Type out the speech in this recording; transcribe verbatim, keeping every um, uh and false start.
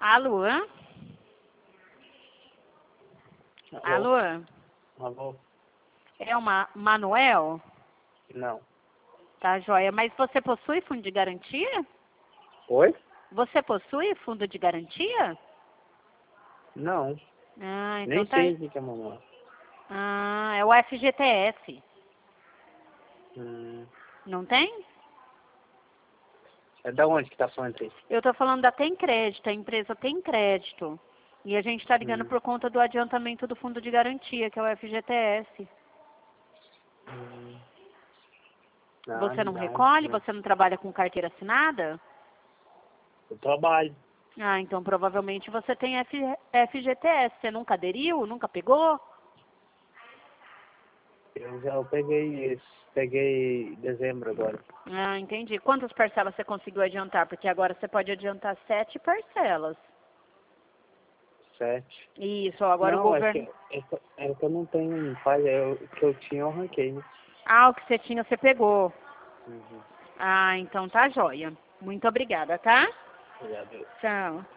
Alô? Alô? Alô? Alô? É o Ma Manuel? Não. Tá, joia. Mas você possui fundo de garantia? Oi? Você possui fundo de garantia? Não. Ah, então Nem tá. sei o que é Manuel. Ah, é o F G T S. Hum. Não tem? É da onde que tá falando aí? Eu tô falando da Tem Crédito, a empresa Tem Crédito. E a gente tá ligando Hum. por conta do adiantamento do fundo de garantia, que é o F G T S. Hum. Ah, Você não não, recolhe? não. Você não trabalha com carteira assinada? Eu trabalho. Ah, então provavelmente você tem F F G T S. Você nunca aderiu? Nunca pegou? Eu já eu peguei esse. Peguei dezembro agora. Ah, entendi. Quantas parcelas você conseguiu adiantar? Porque agora você pode adiantar sete parcelas. Sete. Isso, agora o Não, é que, governo... é que, é que eu não tenho pai. É o que eu tinha, eu arranquei, né? Ah, o que você tinha, você pegou. Uhum. Ah, então tá joia. Muito obrigada, tá? Obrigado. Tchau.